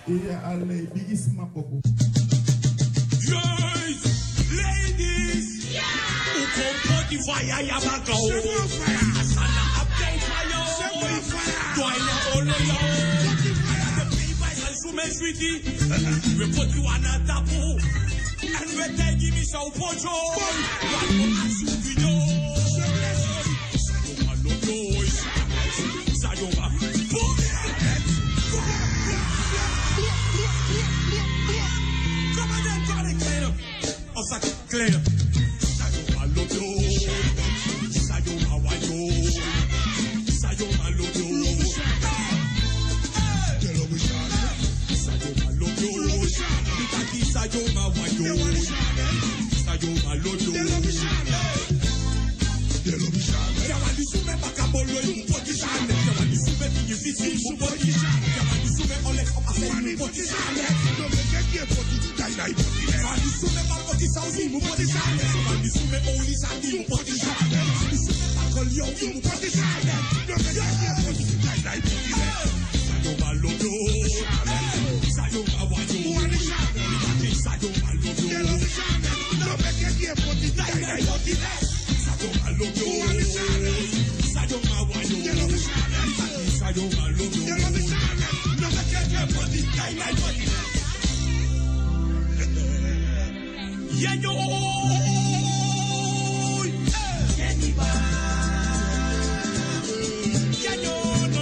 Ladies, who come put the fire, Yabaka, Asana, Abdel Fire, Toilet, Oloyo, the people, and Sume Sweetie, we put you on a taboo, and we take you some pocho, one more video. Sayonga, come on then, Johnny Cleaner. Osaka Cleaner. Sayonga Lodo. Sayonga Wayo. Sayonga Lodo. Sayonga Lodo. Mikaki Sayonga Wayo. Sayonga Lodo. Yawandisume bakabolo yumpotisane. Yawandisume binyifisi yumpotisane. Yawandisume olek opase yumpotisane. Yawandisume bakotisa yumpotisane. Yawandisume olisandi yumpotisane. Yawandisume bakolyo yumpotisane. Sayonga Lodo. Sayonga Wayo. Sayonga Lodo. Sayonga Lodo. Sayonga Wayo. Sayonga Lodo. Yeah, yo. Yeah, yo. No.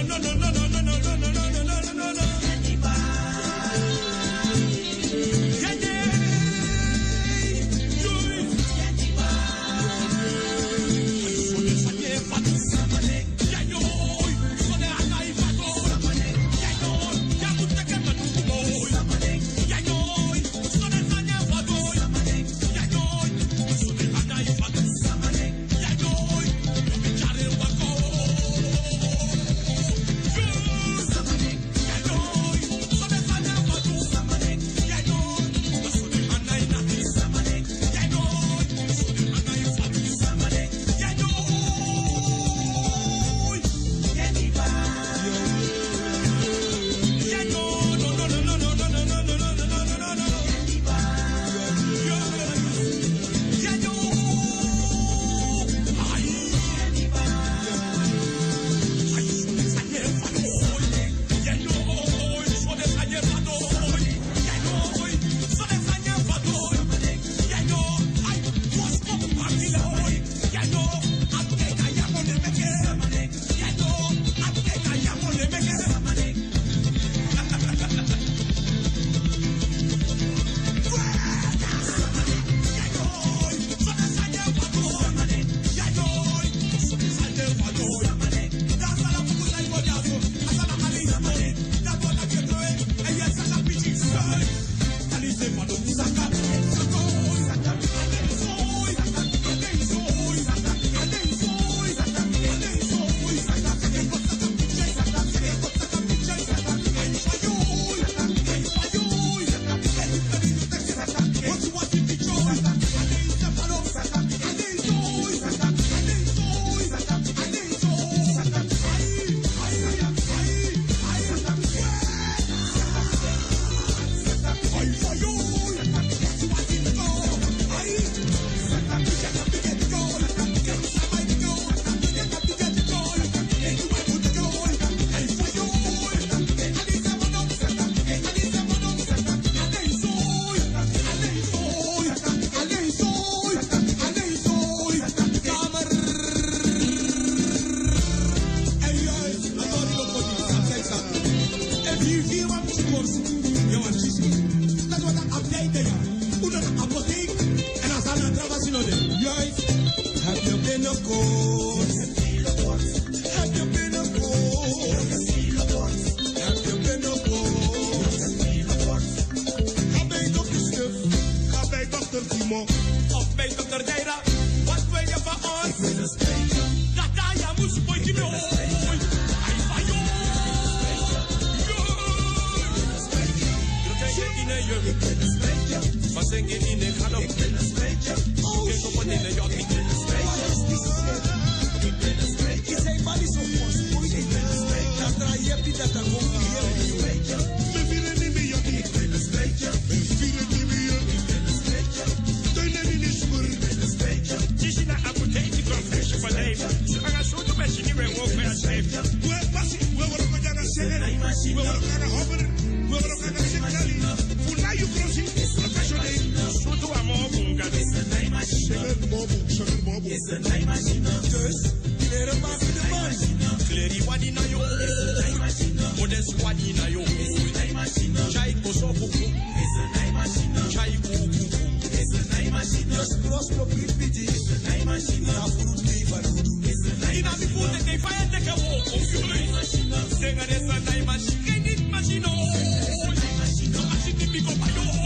It's a time machine. Just clear the pass the man. Clear the one in your. It's a time machine. Modest one in your. It's a time machine. Chai koso kuku. It's a time machine. Chai kuku. It's a time machine. Just cross the pity. It's a time machine. Afurut leaf and kudu. It's a time machine. Before they fire take a walk. Sing and it's a time machine. Get it machine. Machine pick up my door.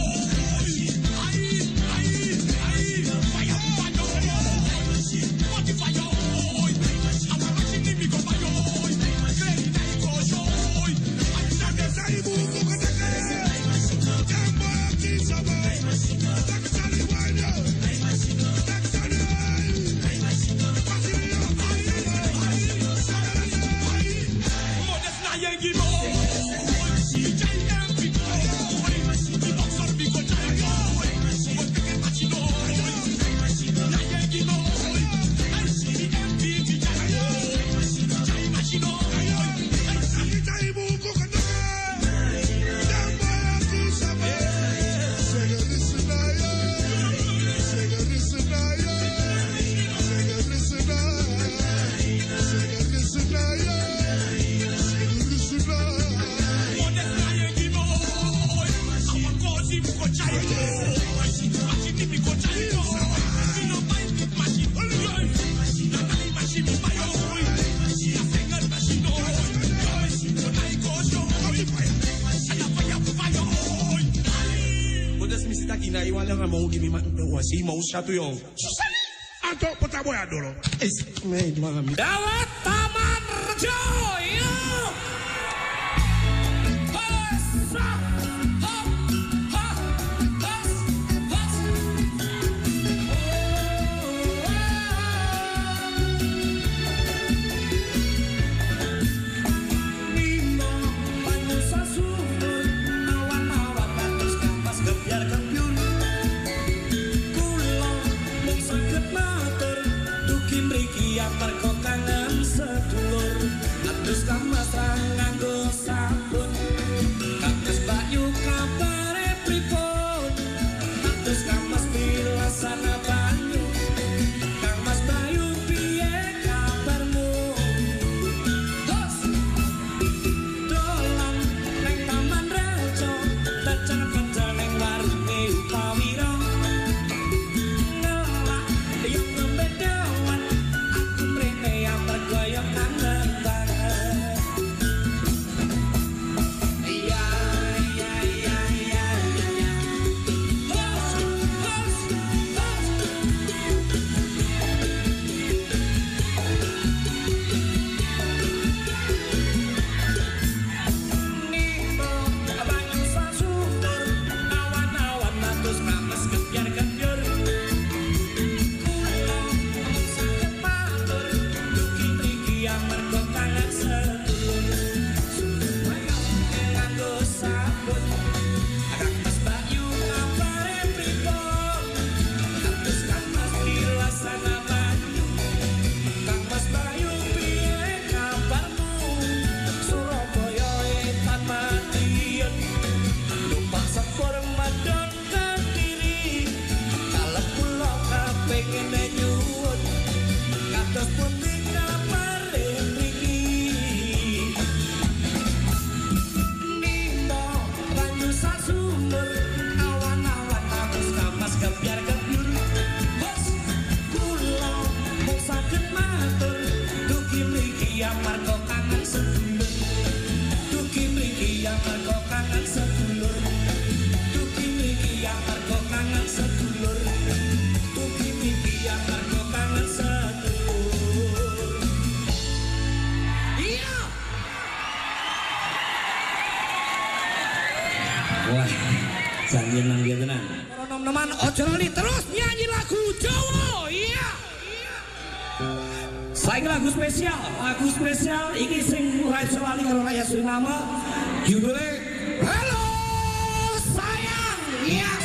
Si mau satu yang atau peta boya dulu. Dawat Taman Rejo. Jangan nang tenan. Nom-noman ojo lali terus nyanyi lagu Jawa. Iya. Saiki lagu spesial iki sing ora iso lali karo rakyat Suriname. Judule Halo Sayang. Yes.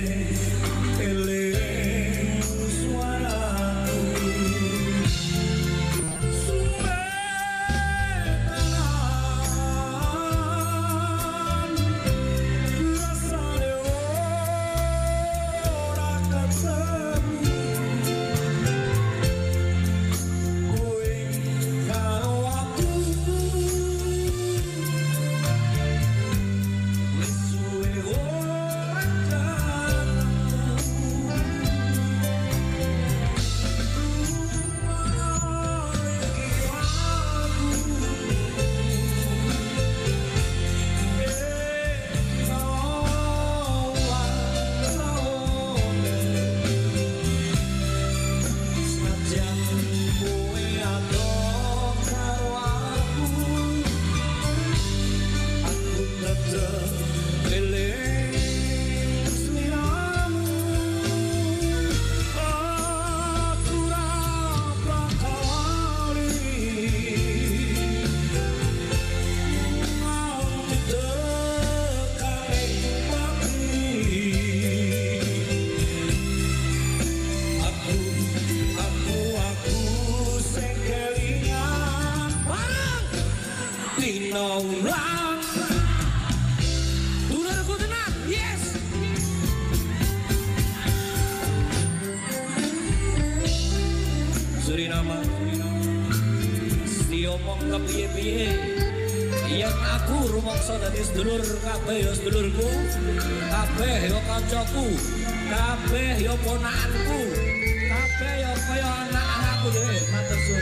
Suriname diomong kepiye-piye yen aku rumangsa dadi sedulur kabeh ya sedulurku kabeh ya kancaku kabeh ya ponakanku kabeh ya kaya anak-anakku dhewe matur suwun.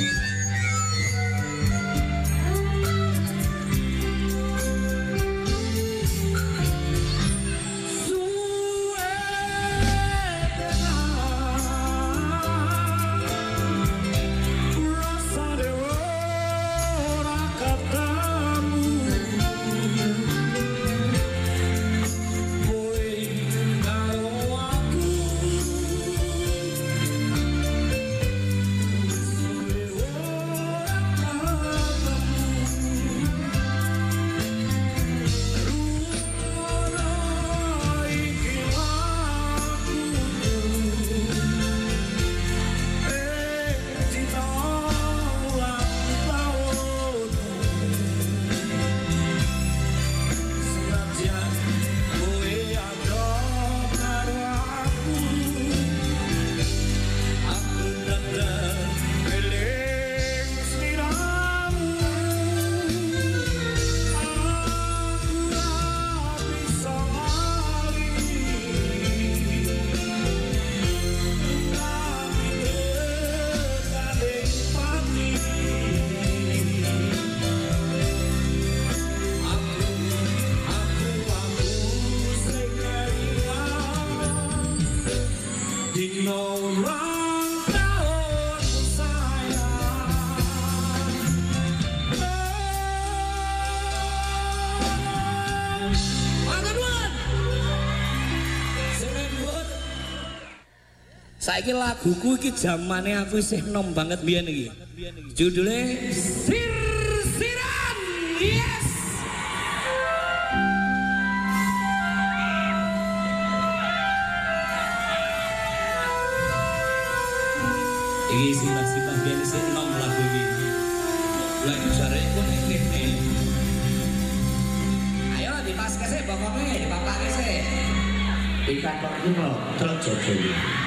Saiki laguku iki zamane aku isih nom banget biyen iki. Judule Sir-siran. Yes. Iki simbah-simbah biyen isih nom lagu iki. Lagu jare kok ngene. Ayo dipaske sih pokoknya dipapake sih. Ikan kok ngono, terus jojo.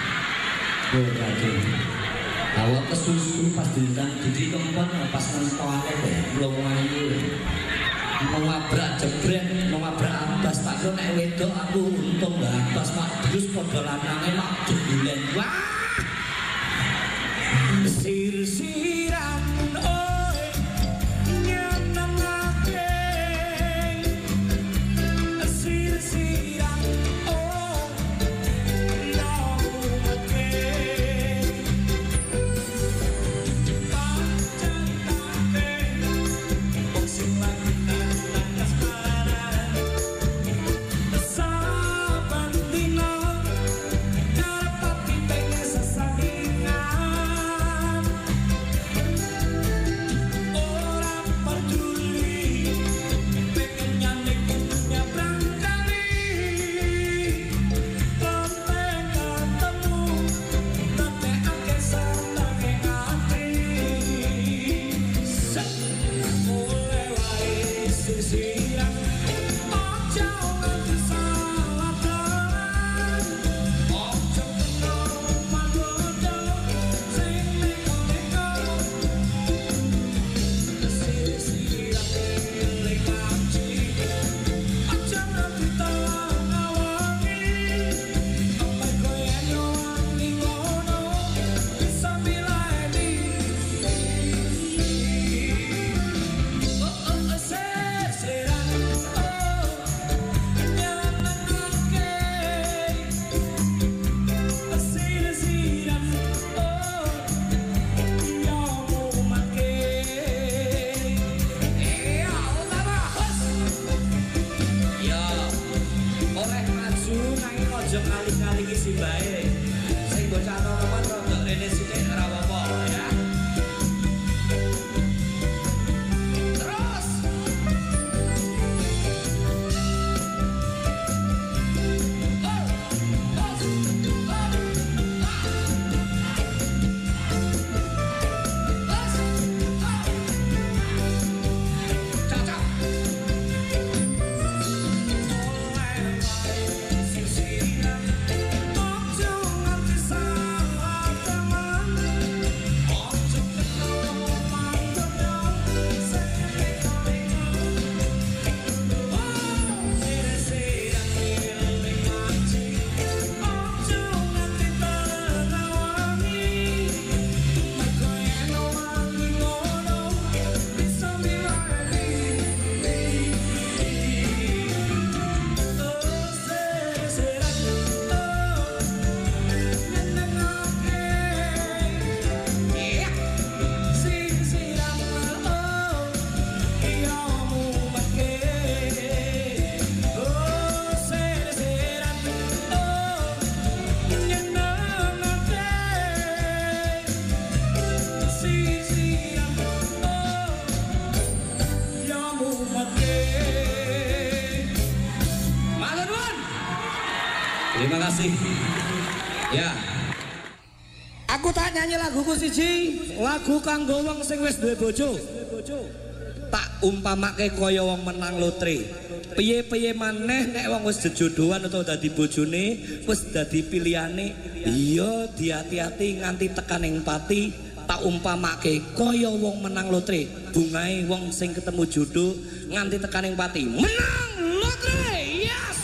Kalau kesusu pas dendam jadi kempon pas nontonnya deh belum ayu mau ngabrak jebret mau ngabrak ambas tak kira nek wedok aku untung gak ambas mak terus podo lanangnya mak jebulen wah sir-siran oi nyenengake sir-siran kali-kali isi bae. Sing bocah nomor rodok rene sithik ora apa-apa ya. Terus terima kasih. Ya. Aku tak nyanyi laguku siji, lagu kanggo wong sing wis duwe bojo. Tak umpamake kaya wong menang lotre. Piye-piye maneh nek wong wis jejodohan utawa dadi bojone, wis dadi pilihane, iya diati-ati nganti tekaning pati. Tak umpamake kaya wong menang lotre. Bungae wong sing ketemu jodoh nganti tekaning pati. Menang lotre. Yes.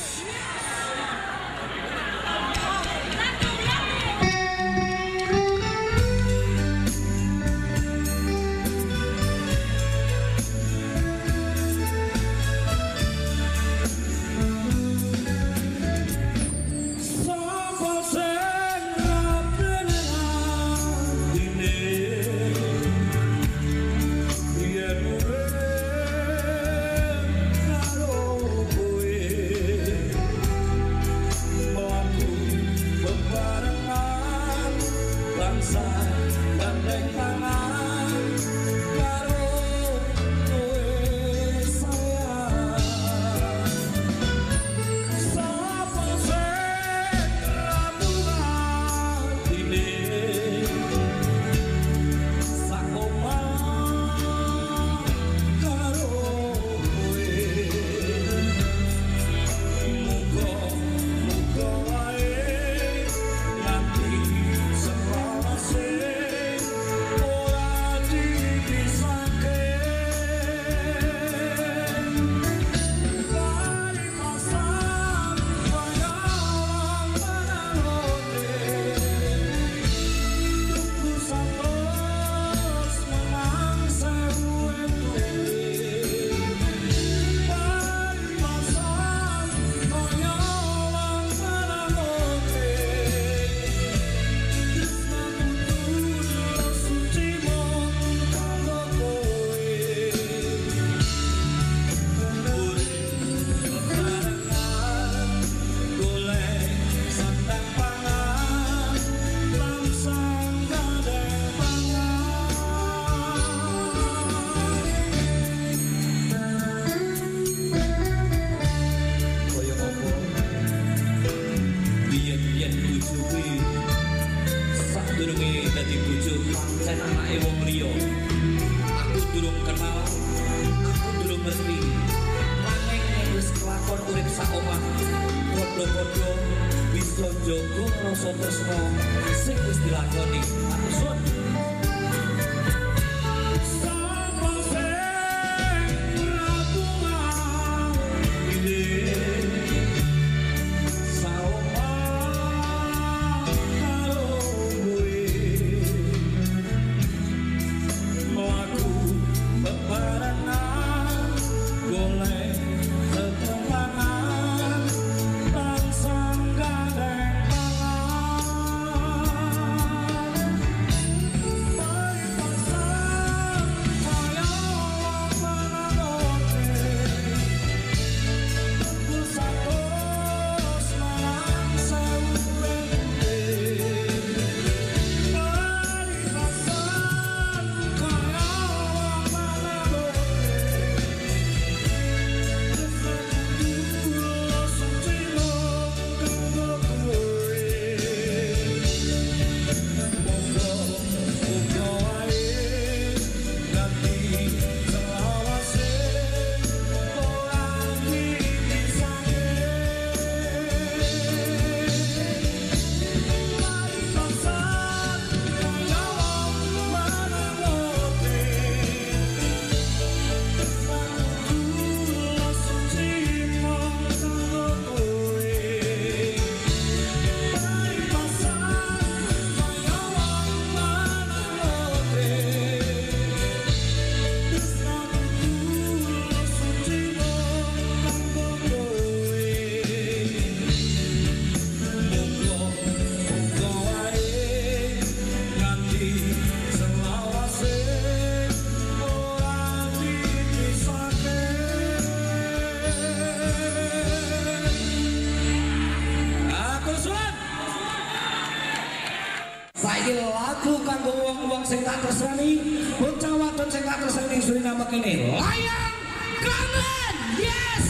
Saiki lagu kanggo wong-wong sing tak tresnani, bocah wadon sing tak tresnani Suriname kene. Layang Kangen. Yes.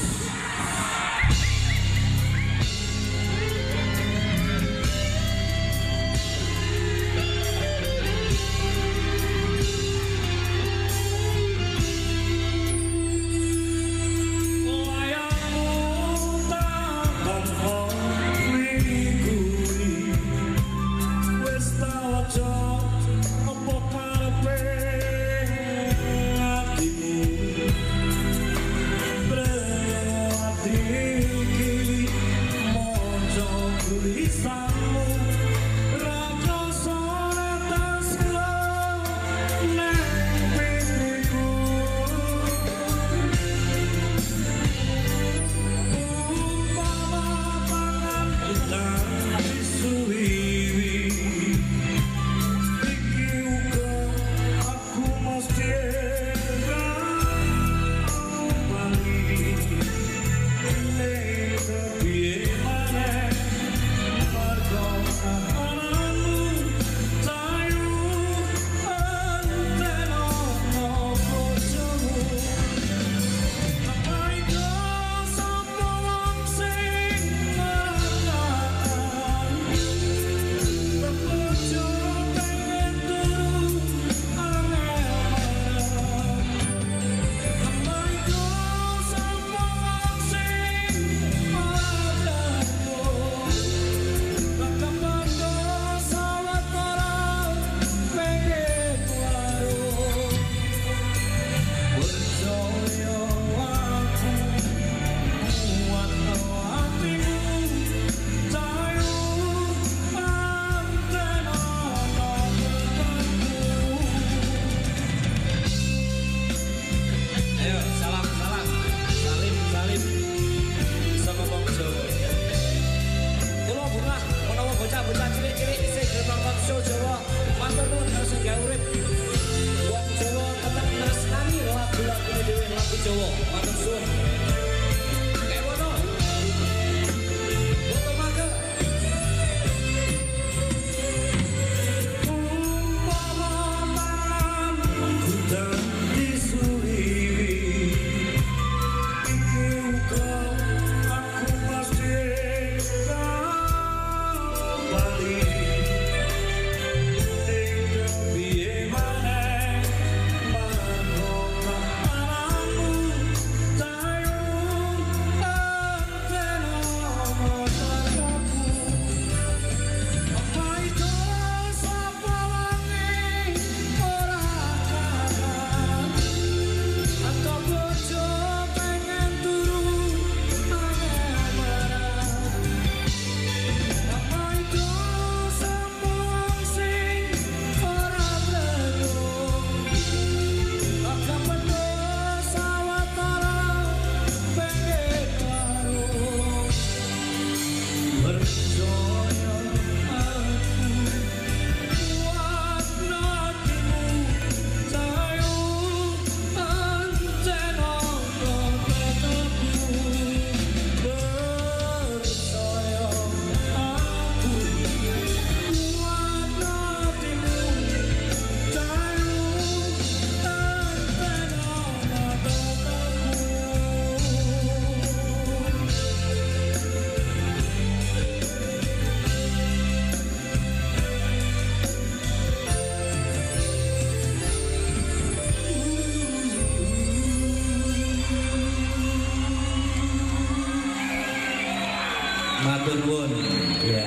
Matur nuwun. Ya.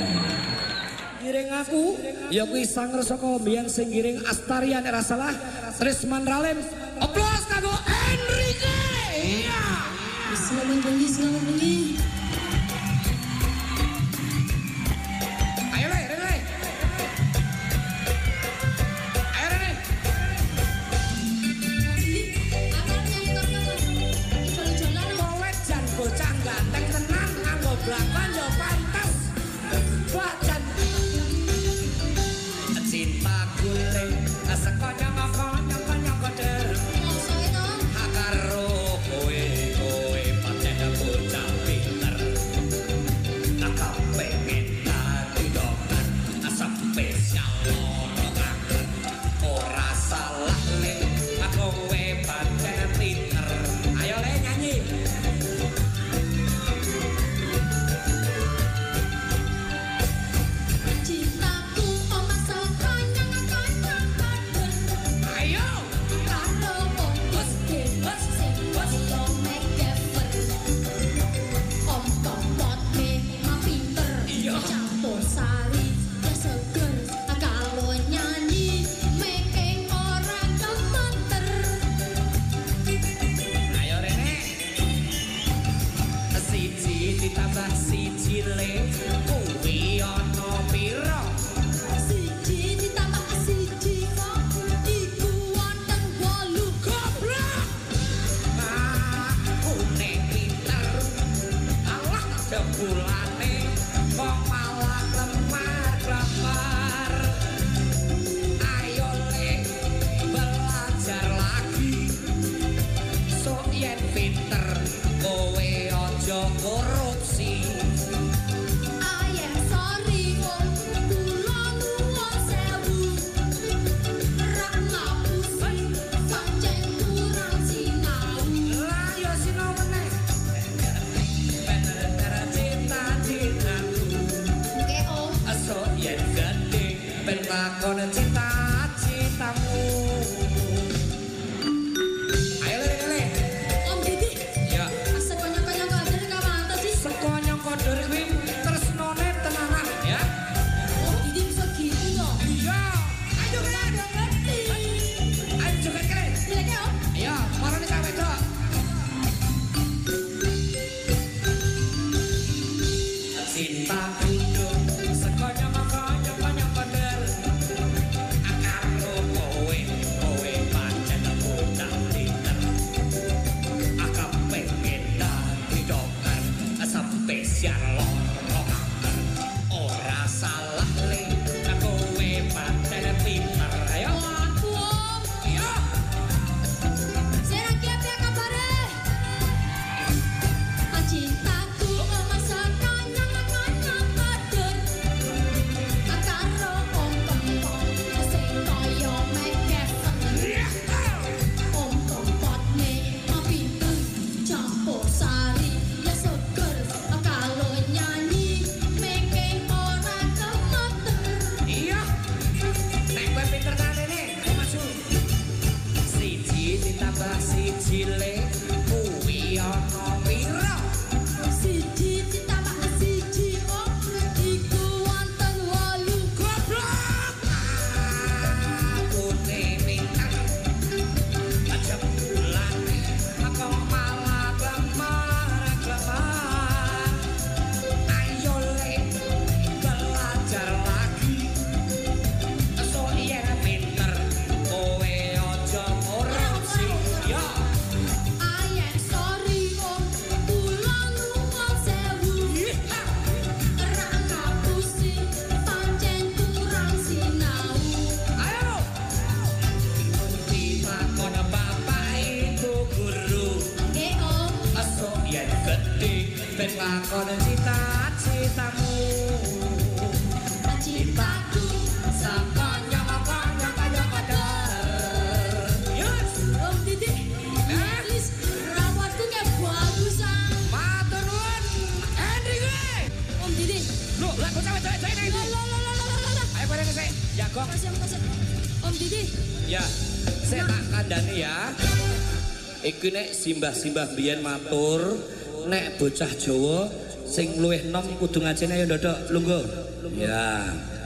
Giring aku ya kuwi sanger saka mbiyen sing giring Astaria nek ra salah. Trisman Ralem. Oplos kanggo Enrique. Iya. Selamat bengi, selamat bengi. Ayo le, Rene. Ayo Rene. Kowe jan bocah ganteng tenan nganggo blakan yo pantes. Badan cintaku le sekonyong konyong kodel. Akaro kowe pancen bocah yen gede ben lakon cita-citamu. Ayo lere. Om Didi. Ya. Sekonyong-konyong kader kamantes sih. Sekonyong kader kuwi tresnone tenanan ya. Om Didi bisa gitu loh. Iya. Ayo kalian. Ngerti. Ayo joget kalian. Bilangnya Om. Iya, marane sampe tok. Cinta kudu sekonyong-konyong kader. Karo kowe pancen bocah pinter. Aku pengen dadi dokter spesial loro kanker. Ora salah le kowe pancen pinter. Ayo Aku Om. iya. Seraki apa kabare? Cintaku Om sekonyong-konyong kader. Karo Om Kempot sing kaya Mekeven. Om Kempotne pinter campur sari ya seger kalau nyanyi making ora kemeter. Iya. Nek kowe pinter kanene, maju. Siji ditambah siji le kuwi ana pira? Siji ditambah siji Om iku wonten 8. Goblok. Aku pinter. Aja bulan aku malah kemar. Ayo le belajar lagi. So yen pinter kowe aja korupsi. Ya. Ayen sorry Om kula nuwun sewu. Ora ngapusi pancen kurang sinau. Ayo. Dilakon bapak ibu guru. Nggih Om. Asok yen gede ben lakon cita-citamu. Cintaku Sekonyong-konyong kader. Yes. Om Didi, please rawatku kayak bagus ah. Matur nuwun. Hendri kowe. Om Didi. Lho, lha bocah wedok iki nek ndi? Lalalala. Ayo bareng sik. Ya, Gong. Makasih. Om Didi. Ya, saya tak kandani ya. Iki nek simbah-simbah biyen matur, nek bocah Jawa sing luwih nom kudu ngajene ya ndodok lungguh. Ya.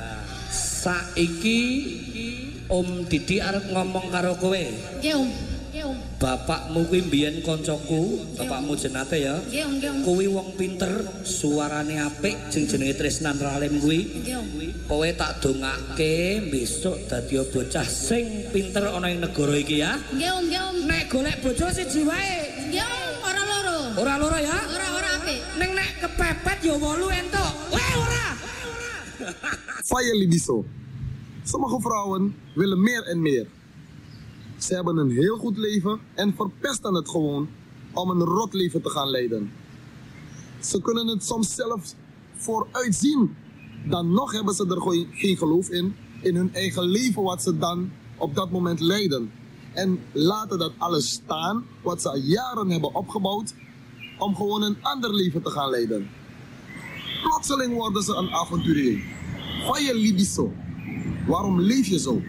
Saiki Om Didi arep ngomong karo kowe. Nggih Om. Bapakmu kuwi mbiyen koncoku, bapakmu jenate ya. Nggih Om. Kuwi wong pinter, suarane apik, sing jenenge Tresnan Ralim kuwi. Nggih Om. Kowe tak dongake besok dadi bocah sing pinter ana ing negara iki ya. Nggih Om. Nek golek bojo siji wae. Nggih Om, ora loro. Ora loro ya? Ora apik. Ning nek kepepet ya 8 entuk. Weh ora. Fire libiso. Sommige vrouwen willen meer en meer. Ze hebben een heel goed leven en verpesten het gewoon om een rot leven te gaan leiden. Ze kunnen het soms zelfs vooruitzien. Dan nog hebben ze er geen geloof in hun eigen leven wat ze dan op dat moment leiden. En laten dat alles staan wat ze al jaren hebben opgebouwd om gewoon een ander leven te gaan leiden. Plotseling worden ze een avonturier. Fire libiso. Waarom leef je zo?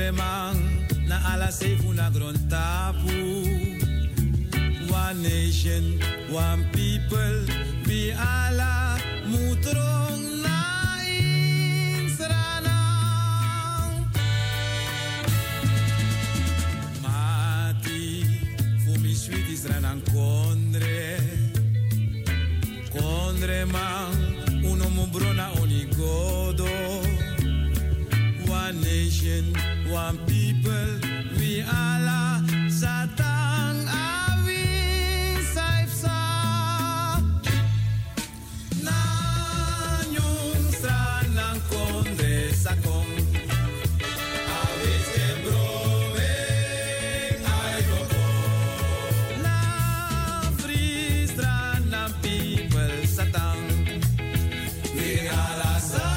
Kondremang na ala sefu na grontapu. One nation, one people, we alla mutrong na insranang. Mati, fumi sweet isranang kondre. Kondremang, uno mubrona onigodo. One nation, one people, we alla satang awing saipsa. Na yung stranang kondre sakong awis tembrome ay gogo. Na free stranang people satang we alla sa.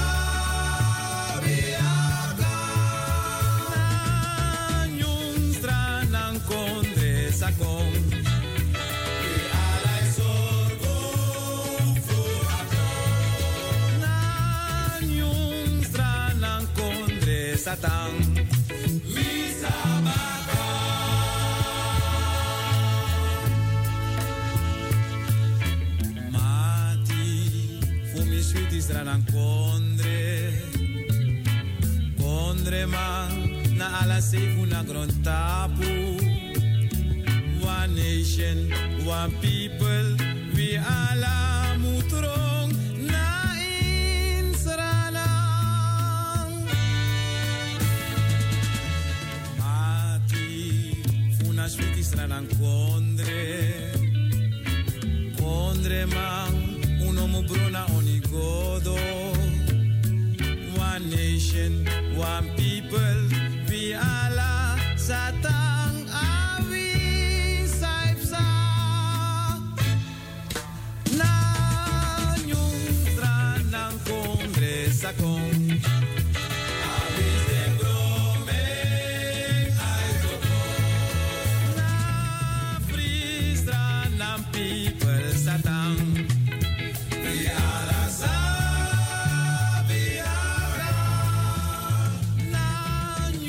Sakong we alay sorgo furakong nan yung stranang kondre satang misabaka mati fumi sweet stranang kondre kondre mang na ala sefu na grontapu. One nation, one people, we alla mutrong na insranang. Mati, funa sweet isranang kondre. Kondre mang, uno mubrona onigodo. One nation, one people, we alla satang awi. Sakong awis tembrome ay gogo. Na free stranang people satang we alla sa biara. Na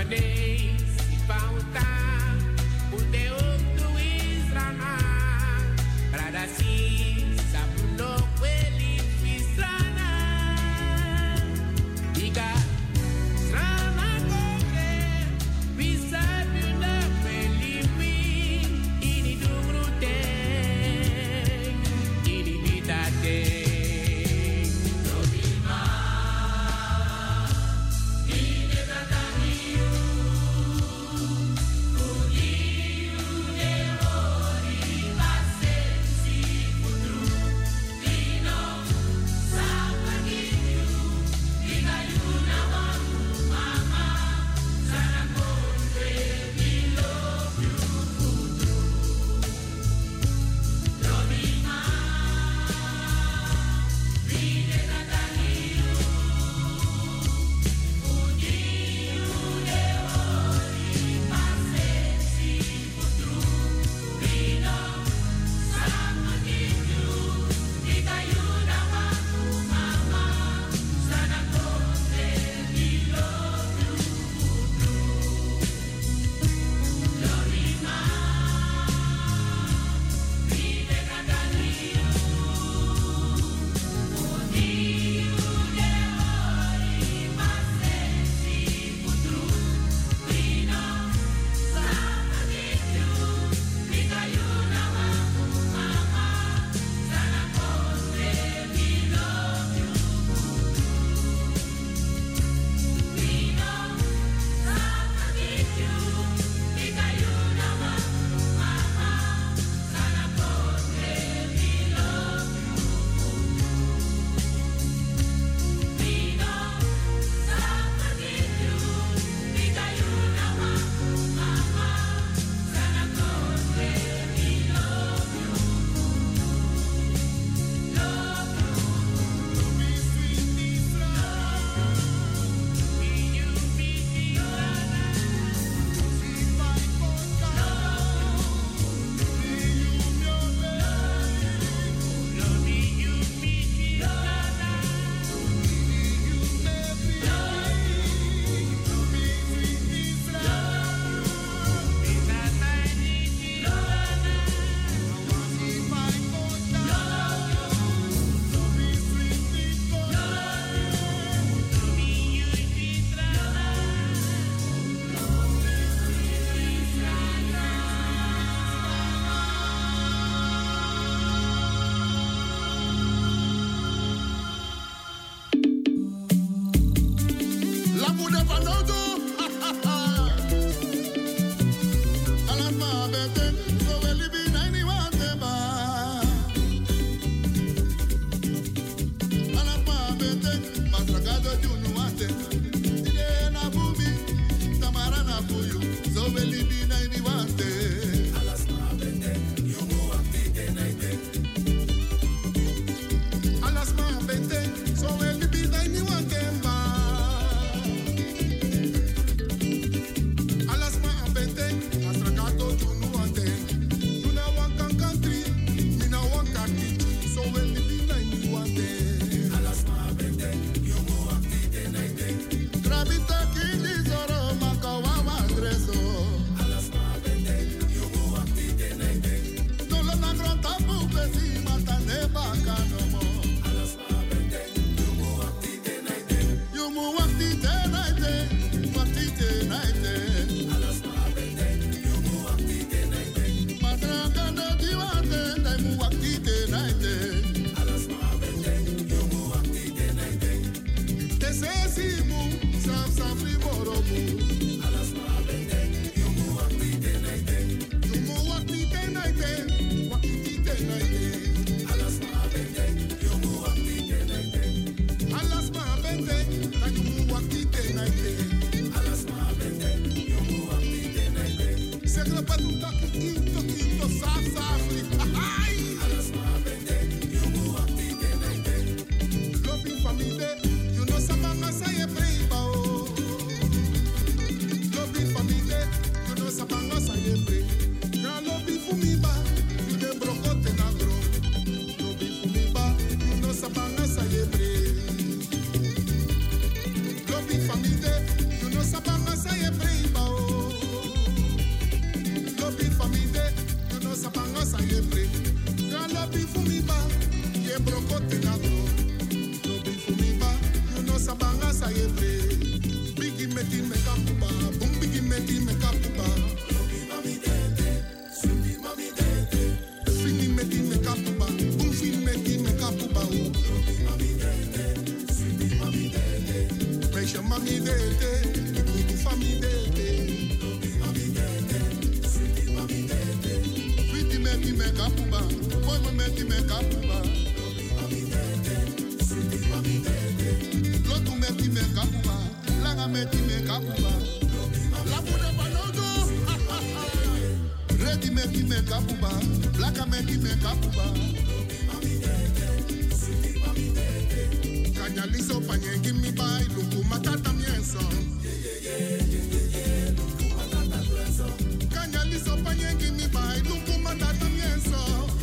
Sabanga sa ye kapuba, bumbigi meki me kapuba. Swingi meki me kapuba, bumfi meki me kapuba. Meisje mami dede, kuku fami dede. Switi meki me kapuba, boy me meki me kapuba. Lotu meki me kapuba, langa meki me kapuba. La puta panodo, ready meki me kapuba, laka meki me kapuba. Kanyaliso panye give me by, luku matata mienso. Kanyaliso panye give me by, luku matata mienso.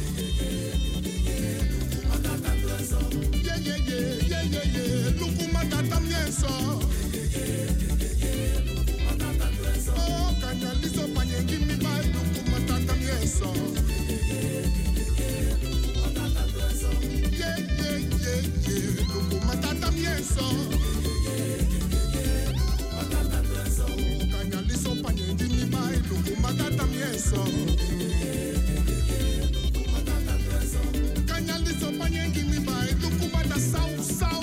Luku matata mienso. Oh, kanyaliso panye give me by, luku matata mienso. Luku matata mienso. Kanyaliso panye give me by, luku matata mienso. Kanyaliso panye give me by, luku matata sau.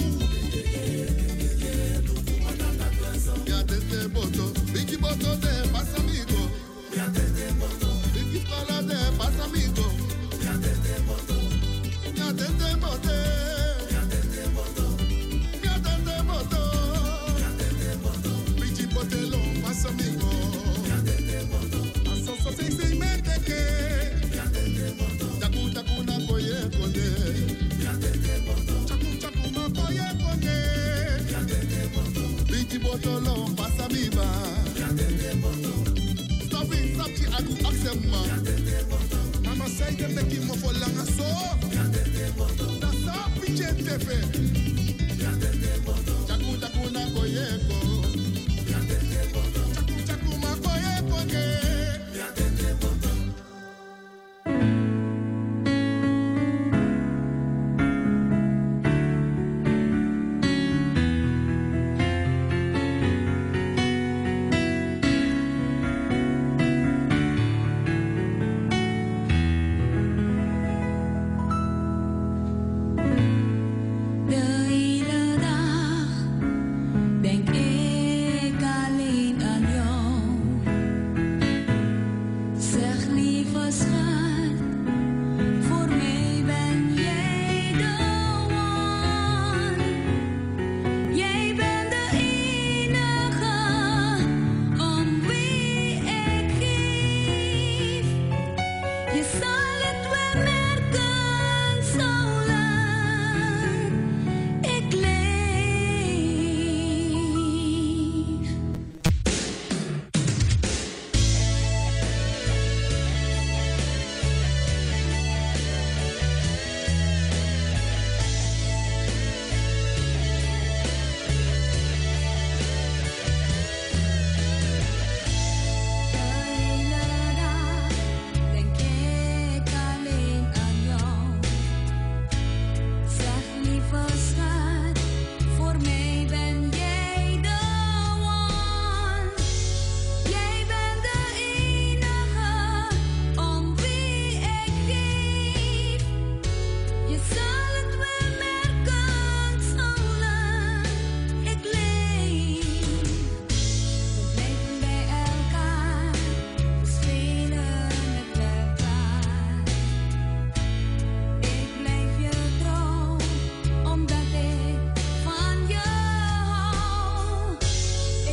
Ya tete boto, bigi boto de pasamigo. Ya tete boto, bigi pala de pasamigo. Ya tete boto, ya tete bote. Ya tete boto, ya tete boto. Ya tete boto, bigi botelo pasamigo. Ya tete boto, aso so se meteke. Ya tete boto, taku na koye konde. Ya tete boto, chaku ma koye konde. Ya tete boto, bigi botelo pasamiba. Ya tete boto, stop chi agu aksema. Ya tete boto, mama say them make him for langa so. Ya tete boto, that's up pinche tefe. Ya tete boto, chaku na koye konde.